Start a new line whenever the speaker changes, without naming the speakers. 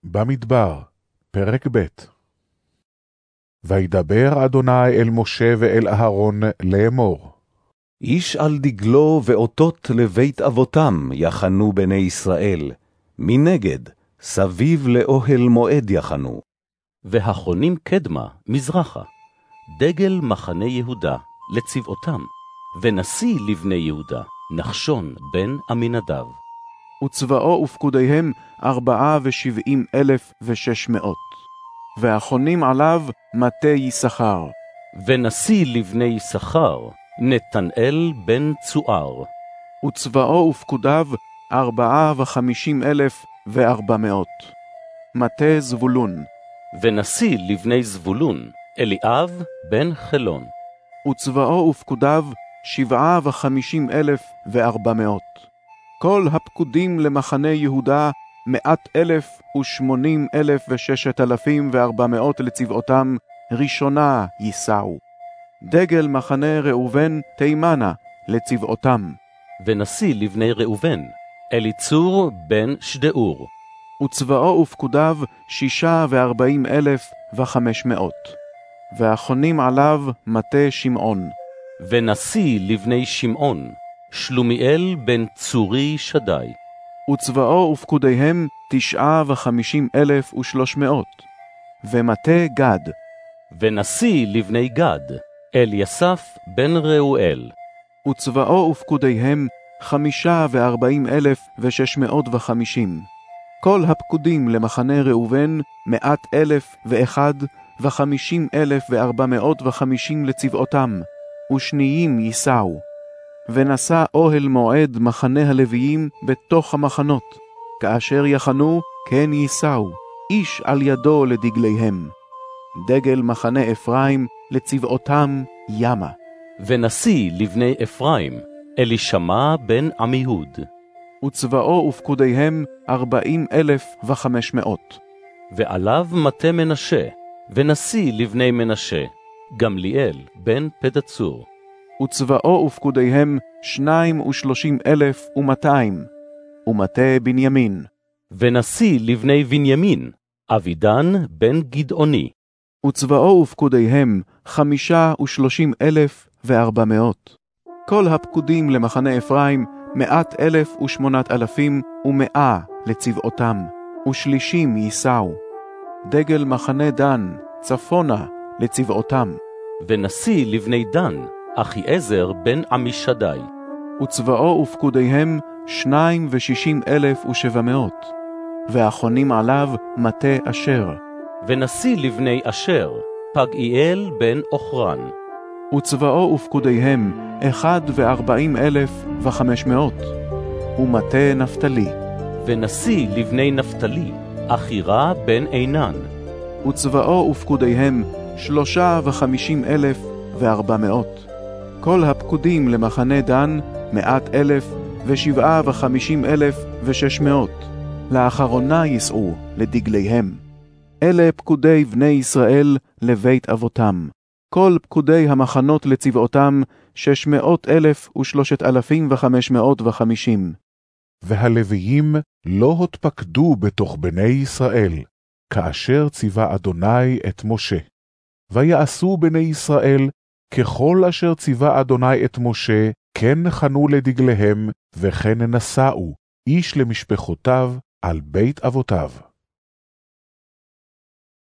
במדבר, פרק ב'. וידבר אדוני אל משה ואל אהרון לאמור.
איש על דגלו ואותות לבית אבותם יחנו בני ישראל, מנגד סביב לאוהל מועד יחנו.
והחונים קדמה מזרחה, דגל מחנה יהודה לצבאותם, ונשיא לבני יהודה, נחשון בן עמינדב.
וצבאו ופקודיהם 74,600. והחונים עליו מטה יששכר.
ונשיא לבני יששכר, נתנאל בן צוער.
וצבאו ופקודיו 54,400. מטה זבולון.
ונשיא לבני זבולון, אליאב בן חלון.
וצבאו ופקודיו 57,400. כל הפקודים למחנה יהודה 180,6,400 לצבאותם, ראשונה ייסעו. דגל מחנה ראובן תימנה לצבאותם.
ונשיא לבני ראובן, אליצור בן שדאור.
וצבאו ופקודיו 46,500. והחונים עליו מטה שמעון.
ונשיא לבני שמעון, שלומיאל בן צורי שדי.
וצבאו ופקודיהם 59,300. ומטה גד.
ונשיא לבני גד, אליסף בן ראואל.
וצבאו ופקודיהם 45,650. כל הפקודים למחנה ראובן 101,50,450 לצבאותם, ושניים ייסעו. ונשא אוהל מועד מחנה הלוויים בתוך המחנות, כאשר יחנו כן ייסעו, איש על ידו לדגליהם. דגל מחנה אפרים לצבאותם ימה.
ונשיא לבני אפרים, אלישמע בן עמיהוד.
וצבאו ופקודיהם 40,500.
ועליו מטה מנשה, ונשיא לבני מנשה, גמליאל בן פדצור.
וצבאו ופקודיהם 32,200. ומטה בנימין.
ונשיא לבני בנימין, אבידן בן גדעוני.
וצבאו ופקודיהם 35,400. כל הפקודים למחנה אפרים 100,008,100 לצבאותם, ושלישים ייסעו. דגל מחנה דן צפונה לצבאותם.
ונשיא לבני דן, אחיעזר בן עמישדי.
וצבאו ופקודיהם 62,700. והחונים עליו מטה אשר.
ונשיא לבני אשר, פגאיאל בן אוכרן.
וצבאו ופקודיהם 41,500. ומטה נפתלי.
ונשיא לבני נפתלי, אחירה בן עינן.
וצבאו ופקודיהם 53,400. כל הפקודים למחנה דן 100,007,50,600. לאחרונה ייסעו לדגליהם. אלה פקודי בני ישראל לבית אבותם. כל פקודי המחנות לצבאותם 600,003,550.
והלוויים לא התפקדו בתוך בני ישראל, כאשר ציווה אדוני את משה. ויעשו בני ישראל ככל אשר ציווה אדוני את משה, כן חנו לדגליהם, וכן נסעו, איש למשפחותיו על בית אבותיו.